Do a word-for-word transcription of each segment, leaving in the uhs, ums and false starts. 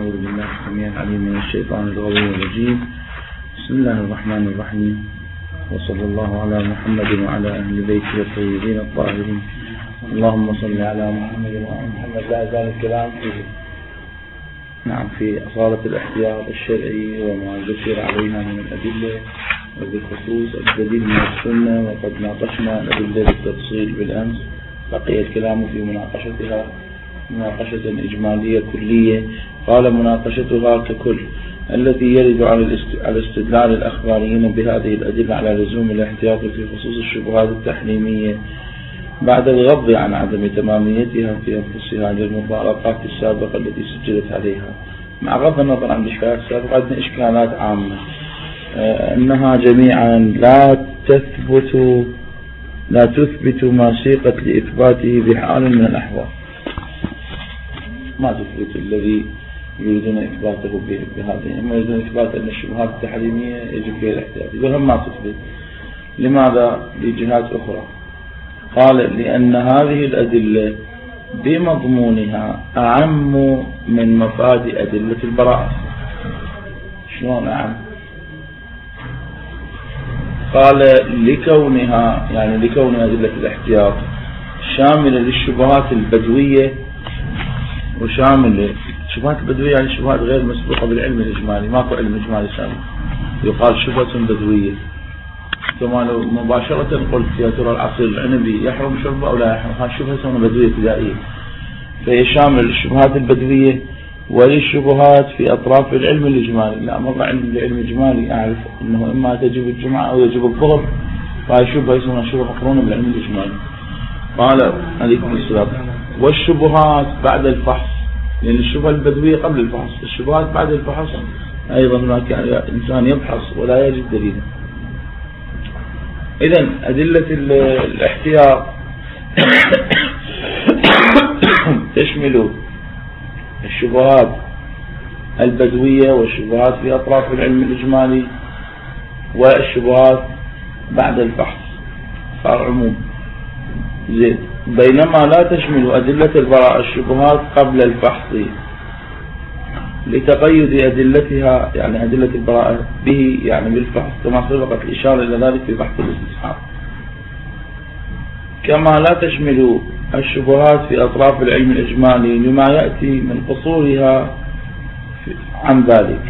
أعوذ بالله السميع العليم من الشيطان الغوي الرجيم. بسم الله الرحمن الرحيم، وصلى الله على محمد وعلى أهل بيته الطيبين الطاهرين. اللهم صل على محمد وعلى محمد. لا زال الكلام في نعم في أصالة الاحتياط الشرعي وما ذكر عليها من الأدلة، وبالخصوص الدليل من السنة، وقد ناقشنا الأدلة بالتفصيل بالأمس. بقي الكلام في مناقشتها مناقشة إجمالية كلية. قال: مناقشتها ككل التي يرد على استدلال الأخباريين بهذه الأدلة على لزوم الاحتياط في خصوص الشبهات التحريمية بعد الغض عن عدم تماميتها في أنفسها للمفارقات السابقة التي سجلت عليها، مع غض النظر عن الإشكالات السابقة. عندنا إشكالات عامة أنها جميعا لا تثبت لا تثبت ما سيقت لإثباته بحال من الأحوال، ما تثبت الذي يريدون إثباته بهذه. أما يريدون إثبات أن الشبهات التحريمية يجب فيها الاحتياط، يقولهم ما تثبت. لماذا؟ لجهات أخرى. قال: لأن هذه الأدلة بمضمونها أعم من مفاد أدلة البراءة. شلون أعم؟ قال: لكونها يعني لكون أدلة الاحتياط شاملة للشبهات البدوية، وشاملة الشبهات البدوية يعني الشبهات غير مسبوقة بالعلم الإجمالي، ماكو علم إجمالي سابق. يقال شبهة بدوية، كما لو مباشرة قلت يا ترى العصير العنبي يحرم شربه أو لا يحرم، هذه شبهة بدوية ابتدائية، فهي شاملة للشبهات البدوية وللشبهات في أطراف العلم الإجمالي. لا، مرة علم العلم الإجمالي أعرف أنه إما تجب الجمعة أو يجب الظهر، فهي شبهة يسمونها شبهة مقرونة بالعلم الإجمالي. قال عليكم السلام: والشبهات بعد الفحص، لأن يعني الشبهة البدوية قبل الفحص، الشبهات بعد الفحص أيضا هناك إنسان يبحث ولا يجد دليلا. إذن أدلة الاحتياط تشمل الشبهات البدوية والشبهات في أطراف العلم الإجمالي والشبهات بعد الفحص، صار عموم. زين. بينما لا تشمل أدلة البراءة الشبهات قبل الفحص لتقيد أدلتها، يعني أدلة البراءة به يعني بالفحص، كما سبقت الإشارة إلى ذلك في بحث الاستصحاب. كما لا تشمل الشبهات في أطراف العلم الإجمالي لما يأتي من قصورها عن ذلك.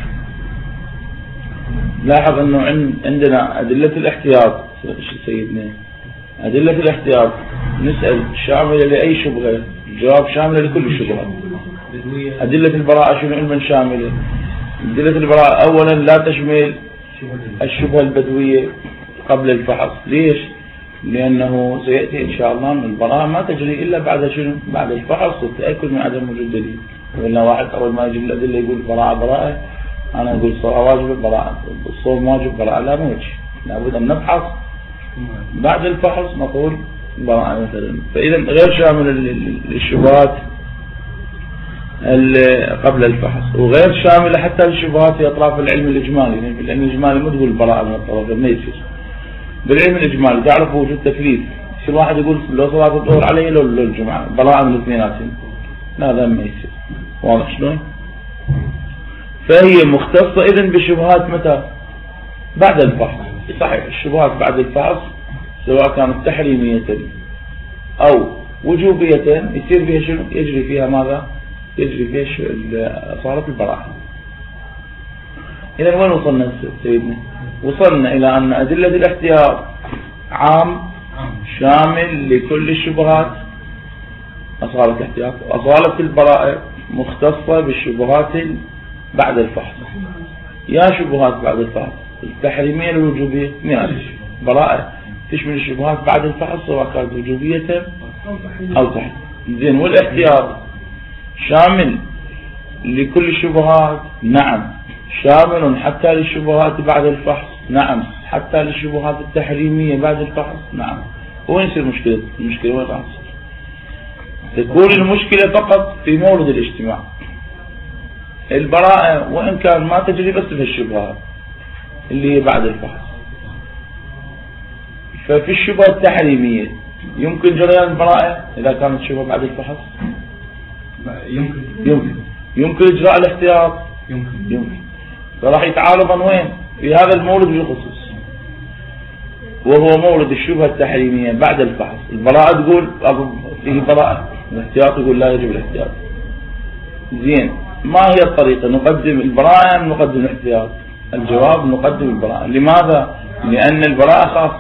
لاحظ أنه عندنا أدلة الاحتياط، سيدنا أدلة الاحتياط نسأل شاملة لأي شبهة؟ الجواب شاملة لكل الشبهات. أدلة البراءة شنو علما شاملة؟ أدلة البراءة أولا لا تشمل الشبهة البدوية قبل الفحص. ليش؟ لأنه سيأتي إن شاء الله من البراءة ما تجري إلا بعد شنو؟ بعد الفحص والتأكد من عدم وجود دليل. وإلا واحد أول ما يجيب الأدلة يقول براءة براءة، أنا أقول الصلاة واجب براءة، الصوم واجب براءة، لا موجه، لابد أن نبحث بعد الفحص نقول براءة مثلا. فإذا غير شامل للشبهات قبل الفحص، وغير شامل حتى للشبهات في أطراف العلم الإجمالي. يعني العلم الإجمالي ما تقول براءة من الطرف، ما يصير بالعلم الإجمالي تعرف وجود تكليف. شو واحد يقول لو صلاة الظهر عليه لو الجمعة براءة من الاثنيناتين، لا هذا ما يصير. واضح شلون؟ فهي مختصة إذن بشبهات متى؟ بعد الفحص. صحيح الشبهات بعد الفحص سواء كانت تحريمية أو وجوبية يصير فيها شنو؟ يجري فيها ماذا؟ يجري فيها صارت البراءة. إذن وين وصلنا سيدنا؟ وصلنا إلى أن أدلة الاحتياط عام شامل لكل الشبهات أصالة الاحتياط، وأصالة البراءة مختصة بالشبهات بعد الفحص. يا شبهات بعد الفحص التحريمية الوجوبية ماشي، براءة تشمل الشبهات بعد الفحص سواء كانت وجوبية أو تحريم. زين. والاحتياط شامل لكل الشبهات؟ نعم. شامل حتى للشبهات بعد الفحص؟ نعم. حتى للشبهات التحريمية بعد الفحص؟ نعم. وين يصير المشكلة؟ المشكلة وين راح تصير؟ تكون المشكلة فقط في مورد الاجتماع. البراءة وإن كان ما تجري بس في الشبهات اللي هي بعد الفحص، ففي الشبهة التحريمية يمكن جريان البراءة إذا كانت شبهة بعد الفحص؟ يمكن يمكن يمكن إجراء الاحتياط؟ يمكن يمكن فراح يتعارضا وين؟ في هذا المولد بالخصوص، وهو مولد الشبهة التحريمية بعد الفحص. البراءة تقول فيه براءة، الاحتياط يقول لا يجب الاحتياط. زين، ما هي الطريقة؟ نقدم البراءة أم نقدم الاحتياط؟ الجواب نقدم البراءة. لماذا؟ لأن البراءة خاص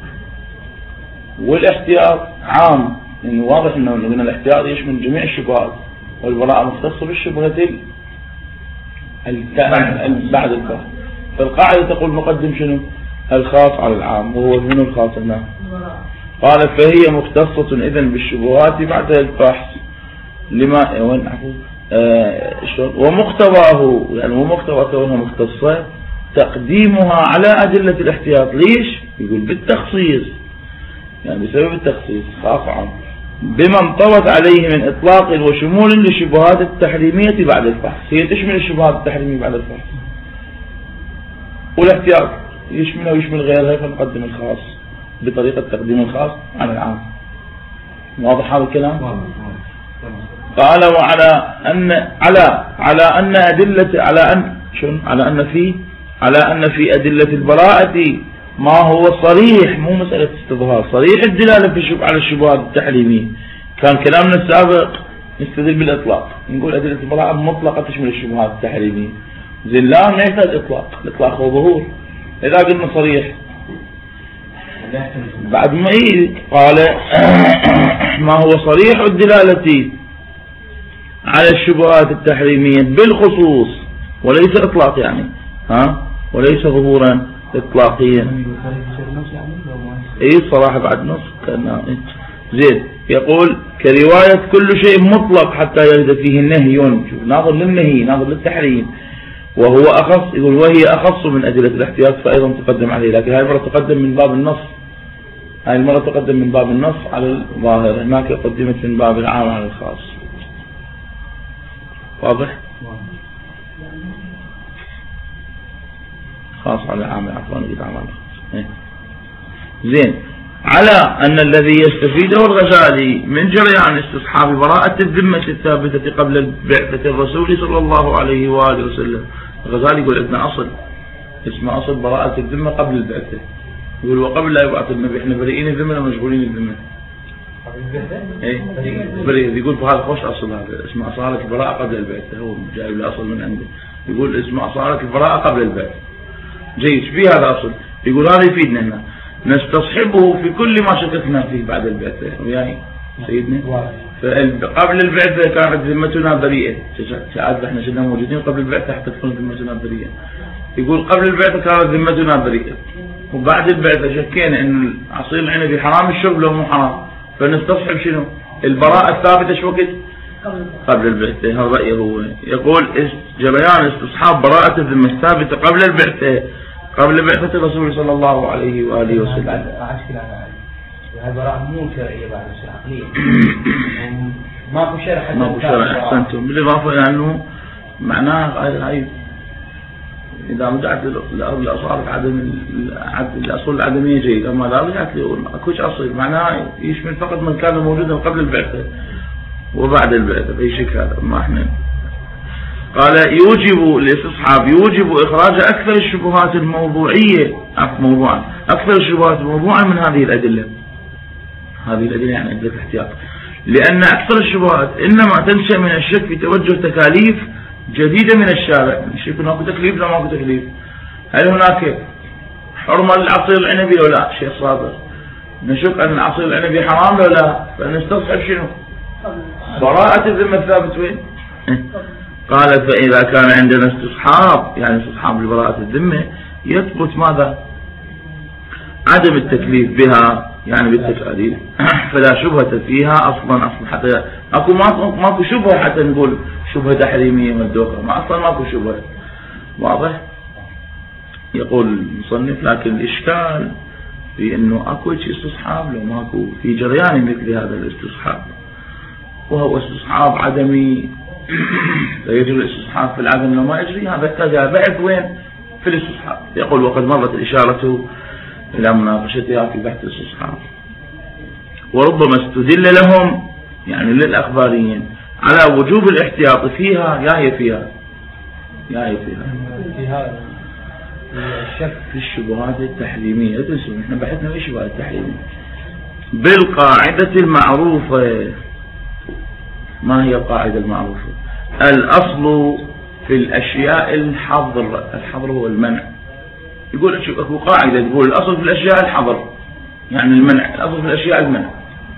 والاحتياط عام. يعني واضح أنه أن الاحتياط يشمل جميع الشبهات، والبراءة مختصة بالشبهة بعد الفحص. فالقاعدة تقول نقدم شنو؟ الخاص على العام، وهو من الخاص هنا. قال فهي مختصة إذن بالشبهات بعد الفحص. لما وين عفوا آه ومقتضاه، يعني ومقتضى كونها مختصة تقديمها على أدلة الاحتياط. ليش؟ يقول بالتخصيص، يعني بسبب التخصيص خاص عام بما انطوت عليه من إطلاق وشمول للشبهات التحريمية بعد الفحص. هي تشمل الشبهات التحريمية بعد الفحص، والاحتياط يشملها ويشمل غيرها، فنقدم الخاص بطريقة تقديم الخاص على العام. واضح هذا الكلام؟ قال وعلى أن على على أن أدلة على أن شنو على أن في على أن في أدلة البراءة ما هو صريح، مو مسألة استظهار، صريح الدلالة في الشبهة على الشبهات التحريمية. كان كلامنا السابق نستدل بالإطلاق، نقول أدلة البراءة مطلقة تشمل الشبهات التحريمية. زين لا ما يحتاج إطلاق، الإطلاق هو ظهور. إذا قلنا صريح بعد ما إيه قال ما هو صريح الدلالة على الشبهات التحريمية بالخصوص وليس إطلاق، يعني ها وليس ظهورا إطلاقيا. إيه الصراحة بعد نص كان زين. يقول كرواية كل شيء مطلق حتى يرد فيه النهي، شوف ناظر للنهي ناظر للتحريم، وهو أخص. يقول وهي أخص من أدلة الاحتياط فأيضا تقدم عليه، لكن هاي المرة تقدم من باب النص، هاي المرة تقدم من باب النص على الظاهر، هناك قدمت من باب العام على الخاص. واضح؟ خاص على العام، عفوا نقول عام على الخاص. زين. على أن الذي يستفيده الغزالي من جريان استصحاب براءة الذمة الثابتة قبل بعثة الرسول صلى الله عليه وآله وسلم. الغزالي يقول عندنا أصل اسمه أصل براءة الذمة قبل البعثة. يقول وقبل لا يبعث النبي احنا بريئين الذمة ومشغولين الذمة. ايه بريء. يقول بهذا خوش أصل، هذا اسمه أصالة البراءة قبل البعثة، هو جايب الأصل من عنده. يقول اسمه أصالة البراءة قبل البعثة. جيد، في هذا أصل. يقول هذا يفيدنا هنا نستصحبه في كل ما شككنا فيه بعد البعثة. وياي سيدنا قبل البعثة كانت ذمتنا بريئة، ساعات احنا كنا موجودين قبل البعثة حتى تكون ذمتنا بريئة. يقول قبل البعثة كانت ذمتنا بريئة، وبعد البعثة شكينا ان عصير العنب حرام الشرب لو مو حرام، فنستصحب شنو البراءة الثابتة شو وقت قبل البعثة. هذا رأيه هو. يقول جريان استصحاب براءة الذمة الثابتة قبل البعثة قبل بعثة الرسول صلى الله عليه وآله وسلم. هذه براءة مو شرعية بعد الشرع عقلية. ماكو شرع حتى ماكو شرع. أحسنتم. بالإضافة إلى أنه معناه هاي إذا رجعت لأصول عدم الأصول العدمية جيد، أما لا رجعت لي أكوش أصل معناه يشمل فقط من كان موجودا قبل البعثة وبعد البعثة. في شك هذا ما احنا. قال يوجب الاستصحاب يوجب إخراج أكثر الشبهات الموضوعية موضوعا أكثر الشبهات موضوعا من هذه الأدلة. هذه الأدلة يعني أدلة الاحتياط، لأن أكثر الشبهات إنما تنشأ من الشك في توجه تكاليف جديدة من الشارع. الشك أنه أكو تكليف لا ما أكو تكليف، هل هناك حرمة للعصير العنبي لو لا شيء صادر، نشك أن العصير العنبي حرام لو لا، فنستصحب شنو براءة الذمة الثابت وين. قال فإذا كان عندنا استصحاب يعني استصحاب لبراءة الذمة يثبت ماذا عدم التكليف بها يعني بالتكاليف، فلا شبهة فيها أصلا أصلا حتى أكو ماكو شبهة حتى نقول شبهة تحريمية مندوقة، ما أصلا ماكو شبهة. واضح؟ يقول المصنف لكن الإشكال في أنه أكو شيء استصحاب لو ماكو في جريان مثل هذا الاستصحاب، وهو استصحاب عدمي فيجري الاستصحاب في العدم لو ما يجري. هذا اتجاه بعث وين في الاستصحاب. يقول وقد مرت الإشارة إلى مناقشتها في بحث الاستصحاب، وربما استدل لهم يعني للأخباريين على وجوب الاحتياط فيها يا هي فيها يا هي فيها فيها الشك في الشبهات التحريمية. لا تنسوا احنا بحثنا في الشبهات التحريمية بالقاعدة المعروفة. ما هي القاعدة المعروفة؟ الأصل في الأشياء الحظر. الحظر هو المنع. يقول اكو قاعدة تقول الأصل في الأشياء الحظر يعني المنع. الأصل في الأشياء المنع.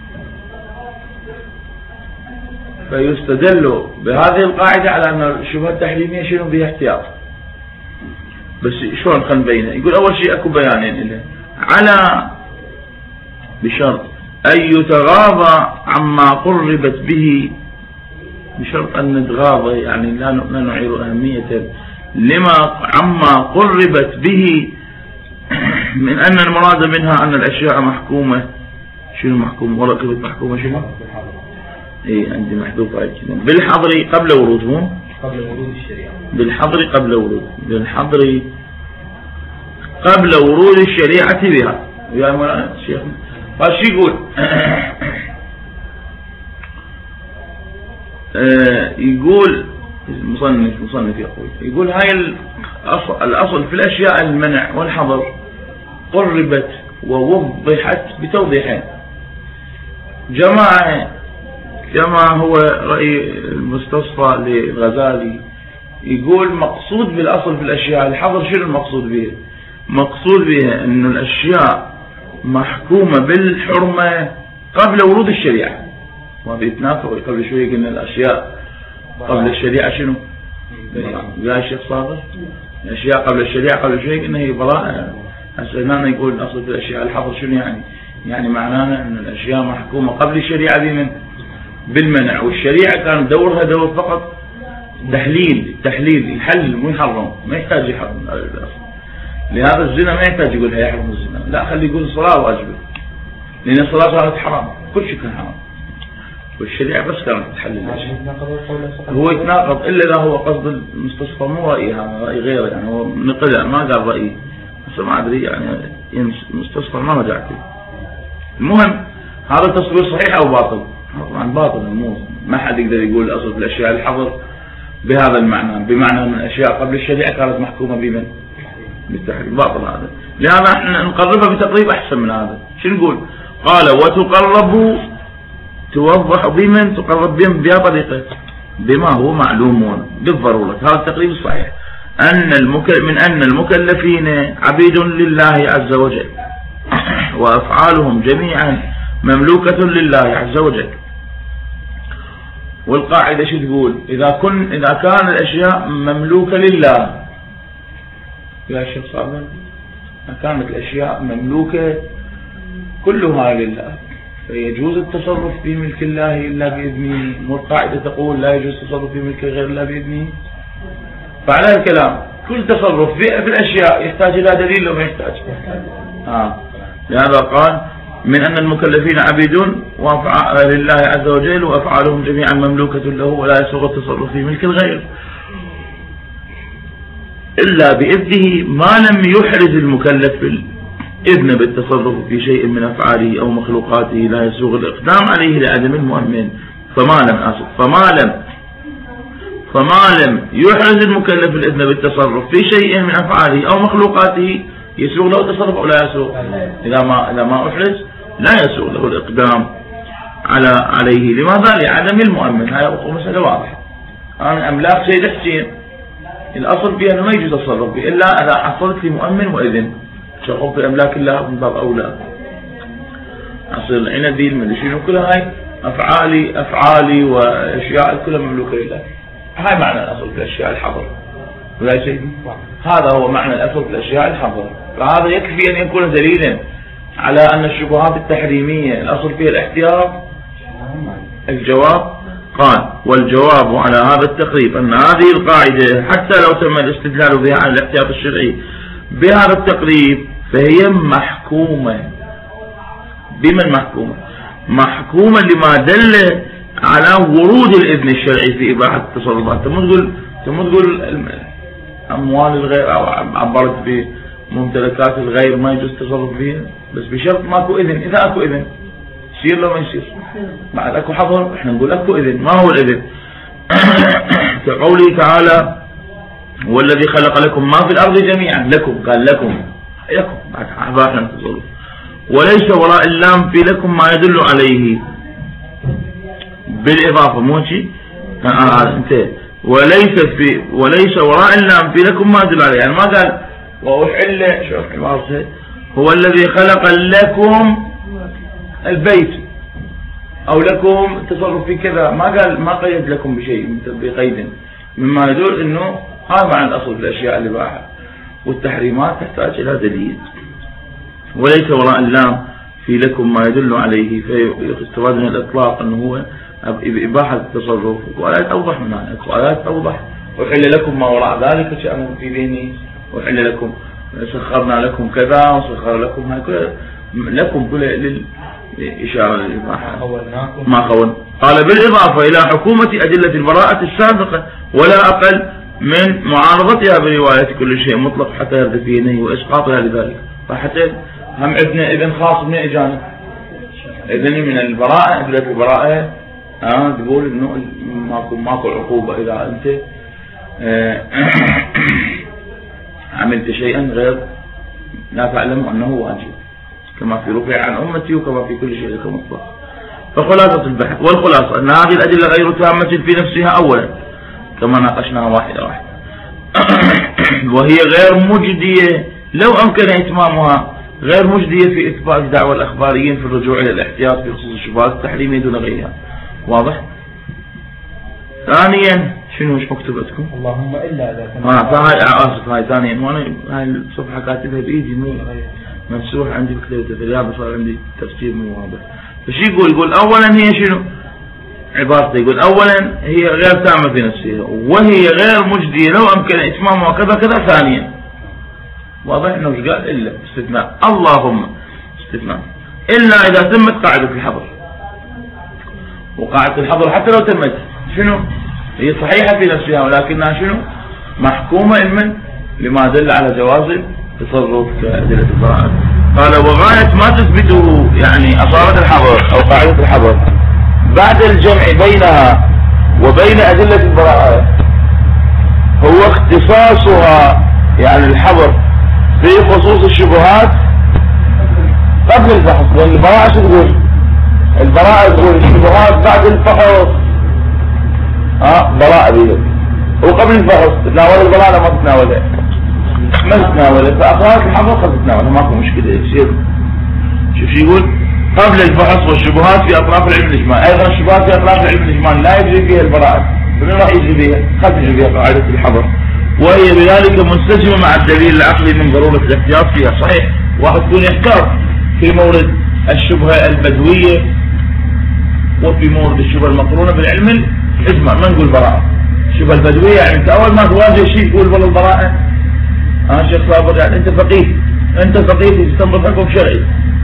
فيستدل بهذه القاعدة على أن الشبهة التحريمية شنو بها احتياط. بس شلون خلينا نبينها؟ يقول أول شيء أكو بيانين له على بشرط أن يتغاضى عما قربت به، بشرط أن نتغاضى يعني لا نعير أهمية لما عما قربت به من أن المراد منها أن الأشياء محكومة. شنو محكومة؟ ورا كلمة محكومة شنو؟ اي عندي محذوف هاي كذا. بالحظر قبل ورود قبل ورود الشريعة. بالحظر قبل ورود بالحظر قبل ورود الشريعة بها. يا مولانا الشيخ قال شو يقول؟ آه يقول مصنف مصنف يقول يقول هاي الأصل, الأصل في الأشياء المنع والحظر قربت ووضحت بتوضيحين. جماعة كما هو رأي المستصفى للغزالي يقول مقصود بالأصل في الأشياء الحظر. شنو المقصود به؟ مقصود به أن الأشياء محكومة بالحرمة قبل ورود الشريعة. ما بيتنافق. قبل شوية قلنا الأشياء قبل الشريعة شنو؟ يا الشيخ صابر الأشياء قبل الشريعة قبل شوية قلنا هي براءة. هسه هنا يقول الأصل في الأشياء الحظر شنو يعني؟ يعني معنانا أن الأشياء محكومة قبل الشريعة بمن؟ بالمنع. والشريعة كان دورها دور فقط تحليل تحليل يحلل مو يحرم. ما يحتاج يحرم. لهذا الزنا ما يحتاج يقول هي يحرم الزنا. لا خلي يقول الصلاة واجبة لأن الصلاة صارت حرام. كل شيء كان حرام والشريعة بس كانت تحلل الأشياء. هو يتناقض إلا إذا هو قصد المستصفى مو رأي هذا رأي غيره يعني هو نقلع ما قال رأيه بس ما أدري يعني المستصفى ما رجع فيه. المهم هذا التصوير صحيح أو باطل؟ طبعا باطل. مو ما حد يقدر يقول الأصل في الأشياء الحظر بهذا المعنى بمعنى أن الأشياء قبل الشريعة كانت محكومة بمن؟ بالتحريم. باطل هذا. لهذا احنا نقربها بتقريب أحسن من هذا. شو نقول؟ قال وتقرب توضح بمن؟ تقرب بمن بها طريقة بما هو معلوم بالضرورة. هذا التقريب الصحيح أن المكل من أن المكلفين عبيد لله عز وجل وأفعالهم جميعا مملوكة لله عز وجل. والقاعدة شو تقول؟ إذا كن إذا كان الأشياء مملوكة لله يا شيخ صابر إذا كانت الأشياء مملوكة كلها لله فيجوز التصرف في ملك الله إلا بإذنه. والقاعدة تقول لا يجوز التصرف في ملك غير الله بإذنه. فعلى الكلام كل تصرف في الأشياء يحتاج إلى دليل لو ما يحتاج. آه. لهذا قال من أن المكلفين عبيدون لله عز وجل وأفعالهم جميعا مملوكة له ولا يسوغ التصرف في ملك الغير إلا بإذنه ما لم يحرز المكلف بالإذن بالتصرف في شيء من أفعاله أو مخلوقاته لا يسوغ الإقدام عليه لعدم المؤمن. فما لم أصف فما لم فما لم يحرز المكلف الإذن بالتصرف في شيء من أفعاله أو مخلوقاته يسوغ له التصرف أو لا يسوغ؟ إذا ما إذا ما أحرز لا يسوغ له الإقدام على عليه. لماذا؟ لعدم المؤمن. هاي مسألة واضحة. أنا أملاك سيد حسين الأصل فيها أنه ما يجوز التصرف به إلا إذا حصلت لي مؤمن وإذن. شغل في أملاك الله من باب أولى. أصل العنبي المدري شنو كلها هاي أفعالي أفعالي وأشياء كلها مملوكة لله. هاي معنى الأصل في الأشياء الحظر. ولا شيء هذا هو معنى الأصل في الأشياء الحظر. فهذا يكفي أن يكون دليلا على أن الشبهات التحريمية الأصل فيها الاحتياط. الجواب قال والجواب على هذا التقريب أن هذه القاعدة حتى لو تم الاستدلال بها على الاحتياط الشرعي بهذا التقريب فهي محكومة. بمن محكومة؟ محكومة لما دل على ورود الإذن الشرعي في إباحة التصرفات. تم تقول تم تقول أموال الغير أو عبرت بممتلكات الغير ما يجوز التصرف فيها بس بشرط ماكو إذن. إذا أكو إذن يصير لو ما يصير؟ بعد اكو حظر احنا نقول اكو اذن. ما هو الاذن؟ كقوله تعالى هو الذي خلق لكم ما في الارض جميعا، لكم قال لكم لكم بعد وليس وراء اللام في لكم ما يدل عليه بالاضافه، مو شيء انت وليس في وليس وراء اللام في لكم ما يدل عليه، يعني ما قال وأحل شوف عبارته هو الذي خلق لكم البيت او لكم تصرف في كذا، ما قال ما قيد لكم بشيء بقيد، مما يدل انه هذا معنى الاصل في الاشياء اللي باعها، والتحريمات تحتاج الى دليل. وليس وراء اللام في لكم ما يدل عليه، فيستفاد من الاطلاق انه هو اباحه التصرف. وايات اوضح من هذا، ايات اوضح وحل لكم ما وراء ذلك شأن في ذهني، وحل لكم سخرنا لكم كذا وسخر لكم هكذا، لكم كل للإشارة للإباحة ما خون. قال بالإضافة إلى حكومة أدلة البراءة السابقة ولا أقل من معارضتها برواية كل شيء مطلق حتى يرد فيه نهي وإسقاطها لذلك. فحتى هم عندنا إذن خاص من إجانب إذن من البراءة، أدلة البراءة آه تقول إنه ماكو ماكو عقوبة إذا أنت آه عملت شيئا غير لا تعلم أنه واجب، كما في رفع عن أمتي وكما في كل شيء لك مطلق. فخلاصة البحث والخلاصة أن هذه الأدلة غير تامة في نفسها أولا كما ناقشناها واحدة واحدة وهي غير مجدية لو أمكن إتمامها، غير مجدية في إثبات دعوى الأخباريين في الرجوع إلى الاحتياط في خصوص الشبهات التحريمية دون غيرها. واضح؟ ثانيا شنو مش مكتوبتكم؟ اللهم إلا إذا كان هاي آسف هاي ثانيا، وانا هاي الصفحة كاتبها بإيدي مو منسوح عندي بكتابة الرياض، صار عندي تفسير مو واضح. فشي يقول؟ يقول أولا هي شنو؟ عبارته يقول أولا هي غير تامة في نفسها وهي غير مجدية لو أمكن إتمامها كذا كذا. ثانيا واضح إنه قال إلا استثناء، اللهم استثناء إلا إذا تمت قاعدة الحظر. وقاعدة الحظر حتى لو تمت شنو؟ هي صحيحة في نفسها ولكنها شنو؟ محكومة علما لما دل على جواز التصرف كأدلة البراءة. قال وغاية ما تثبته يعني أصالة الحظر أو قاعدة الحظر بعد الجمع بينها وبين أدلة البراءة هو اختصاصها، يعني الحظر في خصوص الشبهات قبل الفحص. لأن البراءة شو تقول؟ البراءة تقول الشبهات بعد الفحص ها براءة بيه، وقبل الفحص تتناول البراءة لا ما تتناولها؟ ما تتناولها. فأصالة الحظر قد تتناولها ماكو مشكلة. يصير شوف شو يقول؟ قبل الفحص والشبهات في أطراف العلم الإجمالي. أيضا الشبهات في أطراف العلم الإجمالي لا يجري فيها البراءة، فمن راح يجري فيها؟ قد يجري فيها قاعدة الحظر، وهي بذلك منسجمة مع الدليل العقلي من ضرورة الاحتياط فيها. صحيح واحد يكون يحتاط في مورد الشبهة البدوية وفي مورد الشبهة المقرونة بالعلم الإجمالي، ما نقول براءة. الشبهة البدوية يعني أنت أول ما تواجه شيء تقول والله البراءة. أنا شيخ صابر يعني أنت فقيه، أنت فقيه تستنبط حكم شرعي،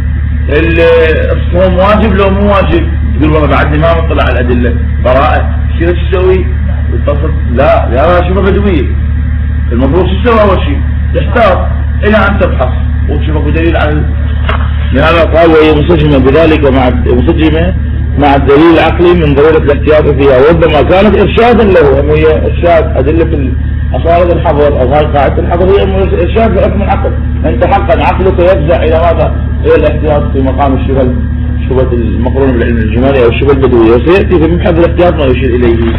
الصوم واجب لو مو واجب؟ تقول والله بعدني ما مطلع على الأدلة. براءة شو تسوي؟ تتصل لا لا شبهة بدوية. المفروض شو تسوي أول شيء؟ تحتاط إلى أن تبحث وتشوف أبو دليل على ال... لهذا قال وهي منسجمة بذلك ومع منسجمة مع الدليل العقلي من ضرورة الاحتياط فيها، وربما كانت إرشادا له. أنه هي إرشاد أدلة أصالة الحظر أو هاي قاعدة الحظر هي إرشاد بحكم العقل. أنت حقا عقلك يفزع إلى ماذا؟ إلى الاحتياط في مقام الشبهة الشبهة المقرونة بالعلم الإجمالي أو الشبهة البدوية، وسيأتي في مبحث الاحتياط ما يشير إليه.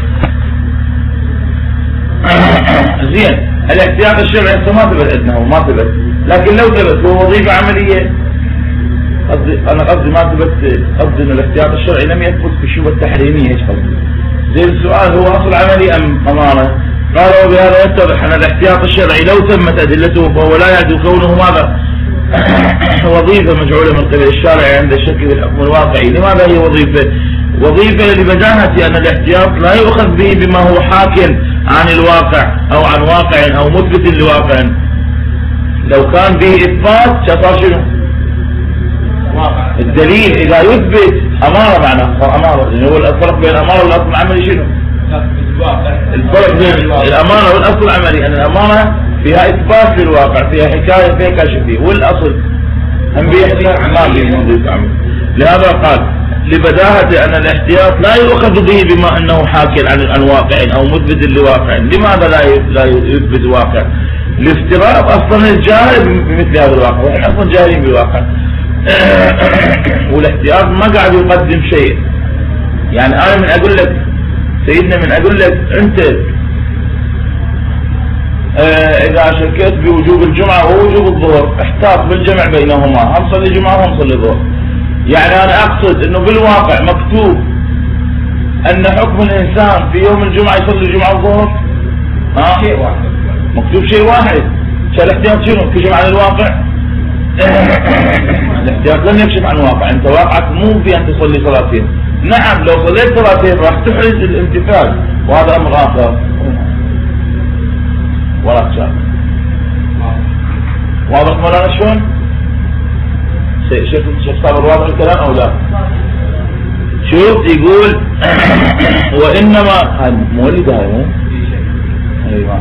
زين الاحتياط الشرعي ما ثبت عندنا وما ثبت، لكن لو ثبت هو وظيفة عملية. قصدي أنا قصدي ما ثبت، قصدي إن الاحتياط الشرعي لم يثبت في الشبهة التحريمية. إيش قصدي؟ زين السؤال هو أصل عملي أم أمارة؟ قالوا بهذا يتضح أن الاحتياط الشرعي لو تمت أدلته فهو لا يعد كونه ماذا؟ وظيفة مجعولة من قبل الشارع عند الشك في الحكم الواقعي. لماذا هي وظيفة؟ وظيفة لبداهة أن الاحتياط لا يؤخذ به بما هو حاكٍ عن الواقع أو عن واقع أو مثبت لواقع. لو كان به إثبات صار شنو؟ الدليل إذا يثبت أمارة معناه صار أمارة. يعني هو الفرق بين الأمارة والأصل العملي شنو؟ الفرق بين الأمارة والأصل العملي أن الأمارة فيها إثبات للواقع، فيها حكاية، فيها كشف فيه، والأصل هم بيحكي ما بيه. لهذا قال لبداهة أن الاحتياط لا يؤخذ به بما أنه حاكي عن الواقع أو مثبت لواقع. لماذا لا يثبت واقع؟ الافتراض أصلا الجاهل بمثل هذا الواقع، ونحن أصلا جاهلين بالواقع. والاحتياط ما قاعد يقدم شيء. يعني أنا من أقول لك سيدنا، من أقول لك أنت إذا شكيت بوجوب الجمعة ووجوب الظهر احتاط بالجمع بينهما، هم صلي جمعة وهم صلي ظهر. يعني أنا أقصد أنه بالواقع مكتوب أن حكم الإنسان في يوم الجمعة يصلي جمعة وظهر ها؟ شيء واحد، مكتوب شيء واحد. فالاحتياط شنو؟ كشف عن الواقع؟ الاحتياط لن يكشف عن الواقع. أنت واقعك مو في أن تصلي صلاتين. نعم لو صليت صلاتين راح تحرز الامتثال، وهذا أمر آخر. وراك شاء واضح مولانا شلون؟ شيخ شيخ صابر واضح الكلام أو لا؟ شوف يقول وإنما هذا مولد هذا أيوة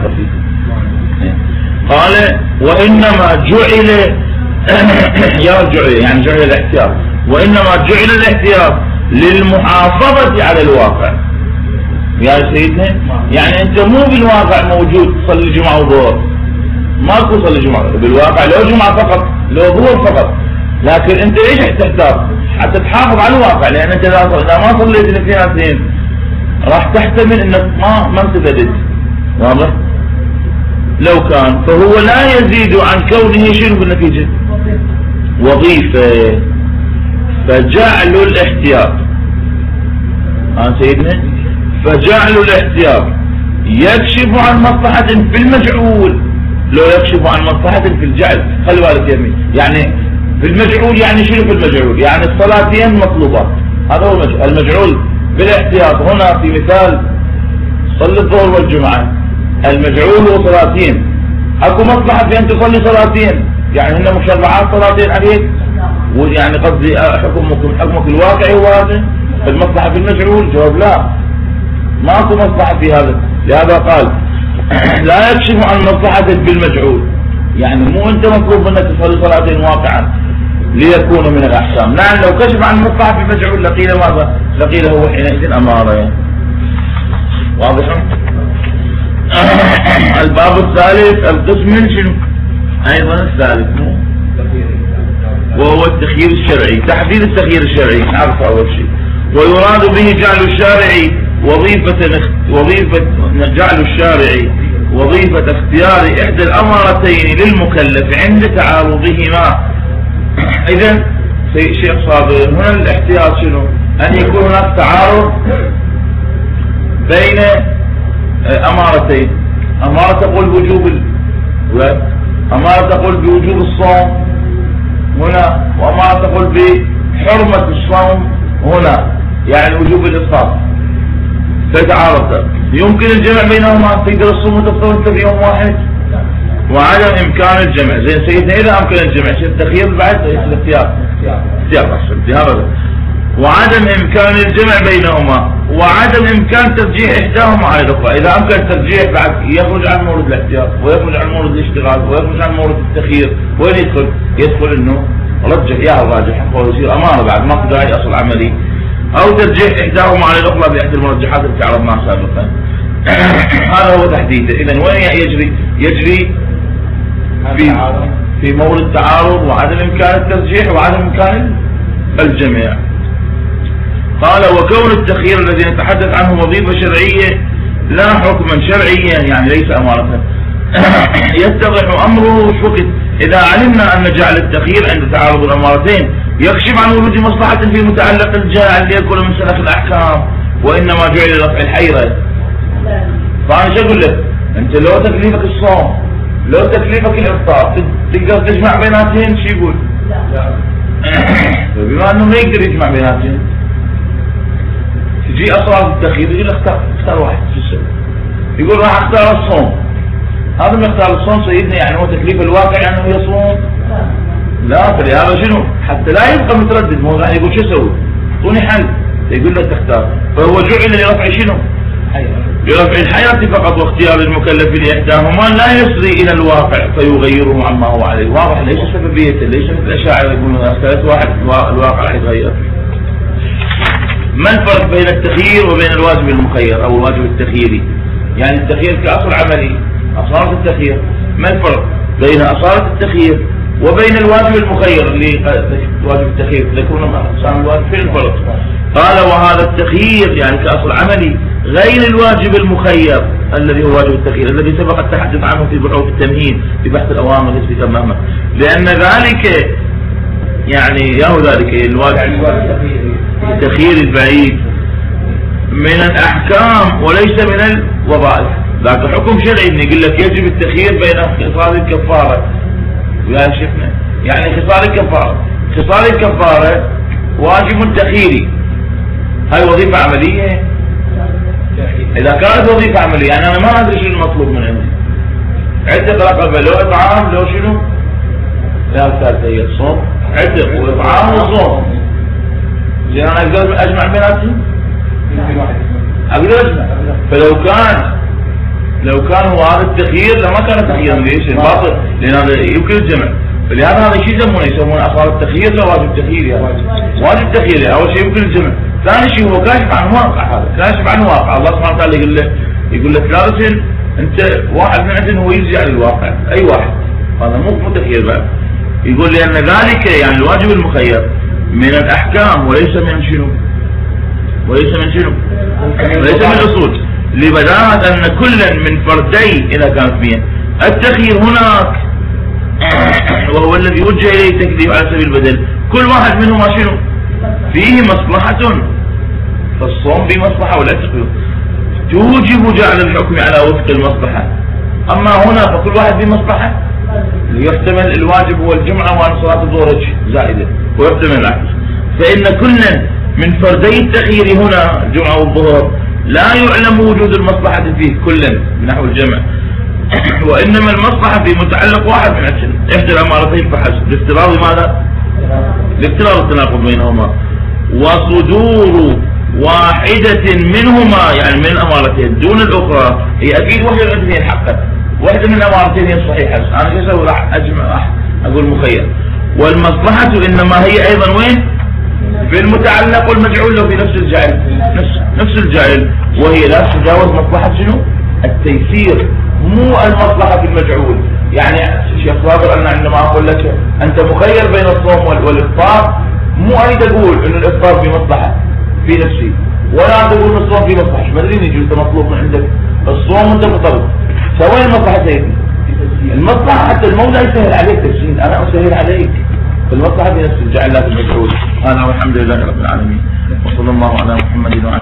قال وإنما جعل يرجع يعني جعل الاحتياط، وإنما جعل الاحتياط للمحافظة على الواقع يا سيدنا. يعني أنت مو بالواقع موجود تصلي جمعة وظهر، ماكو تصلي جمعة بالواقع، لو جمعة فقط لو ظهر فقط. لكن أنت ليش تحتاط؟ حتى تحافظ على الواقع، لأن أنت إذا ما صليت الاثنين راح تحتمل أنك ما ما امتثلت. واضح؟ لو كان فهو لا يزيد عن كونه شنو بالنتيجة؟ وظيفة. فجعل الاحتياط ها سيدنا، فجعل الاحتياط يكشف عن مصلحة في المجعول لو يكشف عن مصلحة في الجعل. خلي بالك يمين، يعني في المجعول يعني شنو في المجعول؟ يعني الصلاتين مطلوبات، هذا هو المجعول بالاحتياط. هنا في مثال صلي الظهر والجمعة، المجعول هو صلاتين، اكو مصلحة في ان تصلي صلاتين، يعني هن مشرعات صلاتين عليك، ويعني قصدي حكمك حكمك الواقعي هو هذا. المصلحة في المجعول؟ جواب لا، ماكو مصلحة في هذا. لهذا قال لا يكشف عن مصلحة بالمجعول، يعني مو انت مطلوب منك تصلي صلاتين واقعا ليكون من الاحكام. نعم لو كشف عن مصلحة في المجعول لقيل ماذا؟ لقيل هو حينئذ امارة. واضح؟ الباب الثالث القسم شنو؟ ايضا الثالث مو وهو التخيير الشرعي، تحديد التخيير الشرعي نعرفه اول شيء. ويراد به جعل الشارع وظيفة وظيفة جعل الشارع وظيفة اختيار احدى الامرتين للمكلف عند تعارضهما. اذا شيخ صابر هنا الاحتياط شنو؟ ان يكون هناك تعارض بين امارتين، امارة تقول بوجوب ال... امارة تقول بوجوب الصوم هنا، وامارة تقول بحرمة الصوم هنا، يعني وجوب الافطار. فتعارض يمكن الجمع بينهما، تقدر الصوم وتفطر انت في يوم واحد، وعدم امكان الجمع. زين سيدنا اذا امكن الجمع شو التخيير بعد؟ الاختيار اختيار احسن هذا. وعدم امكان الجمع بينهما وعدم امكان ترجيح احداهما على الاخرى. اذا امكن الترجيح بعد يخرج عن مورد الاحتياط ويخرج عن مورد الاشتغال ويخرج عن مورد التخيير. وين يدخل؟ يدخل انه رجح يا الراجح ويصير امانه بعد ما داعي اصل عملي، او ترجيح احداهما على الاخرى باحدى المرجحات التي عرضناها سابقا. هذا هو تحديده. اذا وين يجري؟ يجري في في مورد التعارض وعدم امكان الترجيح وعدم امكان الجميع. قال وكون التخيير الذي نتحدث عنه وظيفة شرعية لا حكما شرعيا، يعني ليس أمارة، يتضح أمره وقت إذا علمنا أن جعل التخيير عند تعارض الأمارتين يكشف عن وجود مصلحة في متعلق الجاعل ليكون من سلف الأحكام، وإنما جعل لرفع الحيرة. فأنا شو أقول لك؟ أنت لو تكليفك الصوم لو تكليفك الإفطار تقدر تجمع بيناتين، شو يقول؟ بما أنه ما يقدر يجمع بيناتين تجي أسرار التخيير يقول اختار اختار واحد شو تسوي؟ يقول راح اختار الصوم. هذا ما يختار الصوم سيدنا يعني هو تكليف الواقع أنه يعني يصوم؟ لا. فلهذا شنو؟ حتى لا يبقى متردد، مو يعني يقول شو اسوي؟ اعطوني حل. يقول له تختار. فهو جعل لرفع شنو؟ لرفع الحيرة فقط واختيار المكلف لإحداهما لا يسري إلى الواقع فيغيره عما هو عليه. واضح ليش سببيته؟ ليش مثل الأشاعرة يقولون اختارت واحد الواقع يتغير؟ ما الفرق بين التخيير وبين الواجب المخير أو الواجب التخييري؟ يعني التخيير كأصل عملي، أصالة التخيير، ما الفرق بين أصالة التخيير وبين الواجب المخير اللي واجب التخيير؟ تذكرون أقسام الواجب، فين الفرق؟ قال وهذا التخيير يعني كأصل عملي غير الواجب المخير الذي هو واجب التخيير الذي سبق التحدث عنه في بحوث التمهيد في بحث الأوامر في تمامه، لأن ذلك يعني ياهو ذلك الواجب التخيير البعيد من الأحكام وليس من الوظائف. ذاك حكم شرعي يقول لك يجب التخيير بين خصال الكفارة ويا شفنا، يعني خصال الكفارة خصال الكفارة واجب تخييري، هاي وظيفة عملية. إذا كانت وظيفة عملية يعني أنا ما أدري شنو المطلوب من عندي، عتق رقبة لو إطعام لو شنو، لا ثالثة هي الصوم، عتق وإطعام وصوم، زين أنا أقدر أجمع بيناتهم؟ أقدر أجمع. فلو كان لو كان هو هذا التخيير لما كان تخييرا، ليش؟ الباطل، لأن هذا يمكن الجمع، فلهذا هذا شيء يسمونه يسمونه أصالة التخيير لا واجب تخيير. يا واجب تخيير أول شيء يمكن الجمع، ثاني شيء هو كاشف عن واقع، هذا كاشف عن واقع. الله سبحانه وتعالى يقول له يقول لك لا رسل أنت واحد من عندنا هو يجزي على الواقع، أي واحد، هذا مو متخيير بعد. يقول لأن ذلك يعني الواجب المخير من الأحكام وليس من شنو؟ وليس من شنو؟ وليس من الأصول، لبداهة أن كلا من فردي إذا كانت مية. التخيير هناك وهو الذي وجه إليه تكليف على سبيل البدل، كل واحد منهما شنو؟ فيه مصلحة، فالصوم فيه مصلحة والعتق توجب جعل الحكم على وفق المصلحة. أما هنا فكل واحد فيه مصلحة، يحتمل الواجب هو الجمعة وأن صلاة الظهر زائدة، ويحتمل العكس. فإن كلا من فردي التخيير هنا الجمعة والظهر لا يعلم وجود المصلحة فيه كلا نحو الجمع، وإنما المصلحة في متعلق واحد من إحدى الأمارتين فحسب، لافتراض ماذا؟ لافتراض التناقض بينهما، وصدور واحدة منهما يعني من الأمارتين دون الأخرى، هي أكيد واحدة من الاثنين حقا، واحدة من الأمارتين هي الصحيحة، أنا كيف أقول راح أجمع راح أقول مخير. والمصلحة إنما هي أيضا وين؟ في المتعلق والمجعول له في نفس الجعل، نفس نفس الجعل، وهي لا تتجاوز مصلحة شنو؟ التيسير، مو المصلحة في المجعول. يعني شيخ صابر أنا عندما أقول لك أنت مخير بين الصوم والإفطار، مو أريد أقول إنه الإفطار في مصلحة في نفسي، ولا تقول إن الصوم في مصلحة. ما أدري يجي أنت مطلوب من عندك الصوم وأنت مطلوب، سوين المصلحة سيدي؟ المصلحة حتى المولى يسهل عليك تفسير، أنا أسهل عليك، المصلحة في نفس الجعل لا في المجعول. هذا والحمد لله رب العالمين، وصلى الله على محمد وعلى